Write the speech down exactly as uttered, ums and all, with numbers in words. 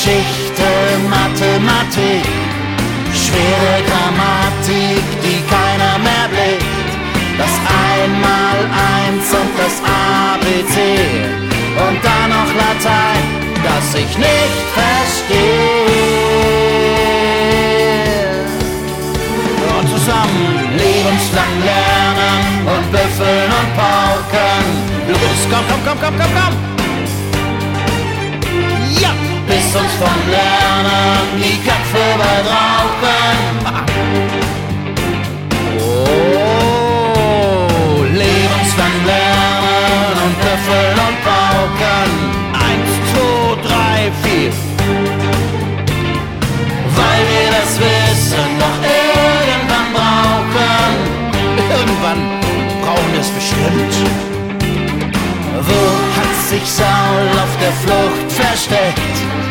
Geschichte, Mathematik, schwere Grammatik, die keiner mehr blickt. Das Einmaleins und das A B C und dann noch Latein, das ich nicht verstehe. Und zusammen lebenslang lernen und büffeln und pauken. Los, komm, komm, komm, komm, komm, komm! Ja! Bis uns vom Lernen die Köpfe bald rauchen. Oh, lebenslang lernen und büffeln und pauken. Eins, zwei, drei, vier. Weil wir das Wissen noch irgendwann brauchen. Irgendwann brauchen wir es bestimmt. Wo hat sich Saul auf der Flucht versteckt?